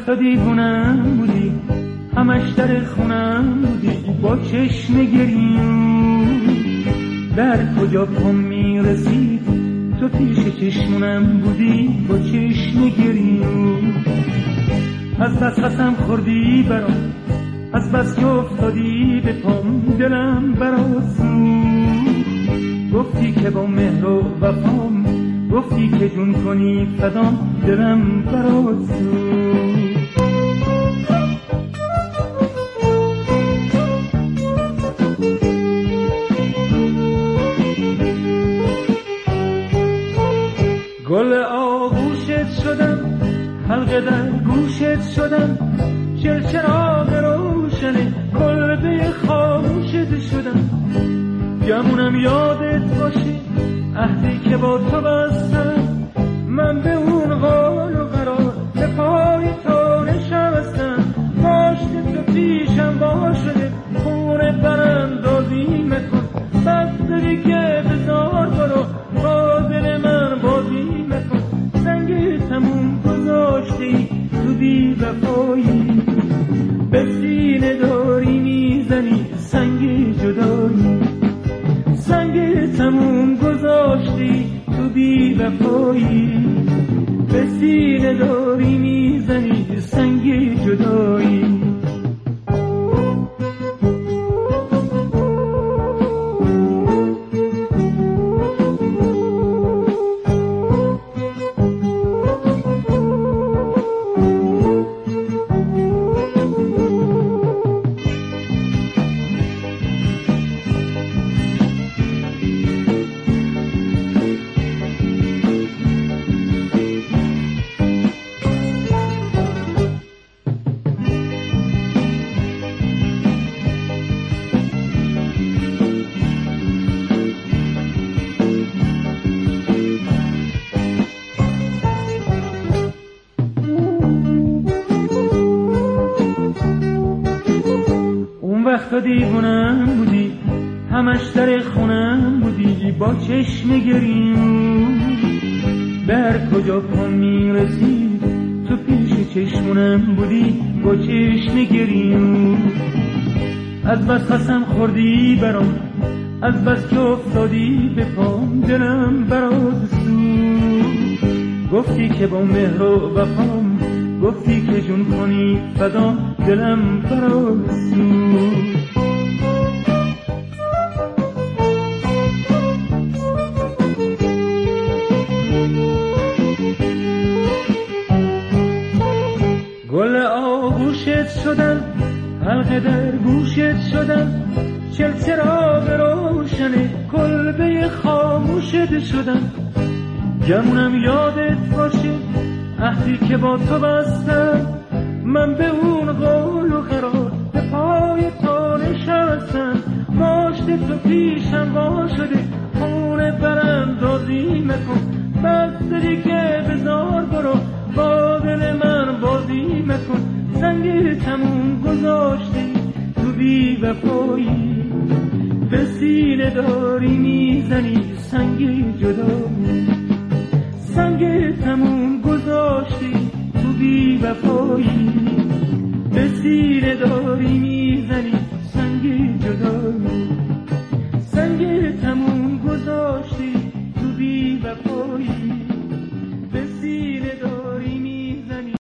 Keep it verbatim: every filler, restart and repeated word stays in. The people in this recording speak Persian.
وقتا دیوونم بودی، همش در خونم بودی با چشم گریون. در کجا پام میرسید تو پیش چشمونم بودی با چشم گریون. از بس قسم خوردی برام، از بس که افتادی به پام دلم برات سوخت. گفتی که با مهر و وفام، گفتی که جون کنی فدام دلم برات سوخت. گل آغوشت شدم، حلقه در گوشت شدم، چرچراغ روشن کلبه خاموشت شدم. گمونم یادت باشه عهدی که با تو بستم، من به اون قول و قرار به پای تو نشستم. پاشت تو پیشم با شده خونه براندازی مکن، بس داری که بزار برو با دل من بازی مکن. سنگ تموم گذاشتی تو بی وفایی، به سینه داری میزنی سنگ جدایی. سنگ تموم گذاشتی تو بی وفایی، به سینه داری میزنی سنگ جدایی. وقتا دیوونم بودی، همش در خونم بودی با چشم گریون. بر کجا پام میرسید تو پیش چشمونم بودی با چشم گریون. از بس قسم خوردی برام، از بس که افتادی به پام دلم برات سوخت. گفتی که با مهر و وفام، گفتی که جون کنی فدا دلم برات سوخت. گل آغوشت شدم، حلقه در گوشت شدم، چرچراغ روشن کلبه خاموشت شدم. گمونم یادت باشه عهدی که با تو بستم، من به اون قول و قرار به پای تو نشستم. ماشت تو پیشم وا شده خونه براندازی مکن، بس داری که بزار برو با دل من بازی مکن. سنگ تموم گذاشتی تو بی وفایی، به سینه داری میزنی سنگ جدایی. سنگ تموم گذاشتی تو بی وفایی، به سینه داری میزنی سنگ جدایی. سنگ تموم گذاشتی تو بی وفایی، به سینه داری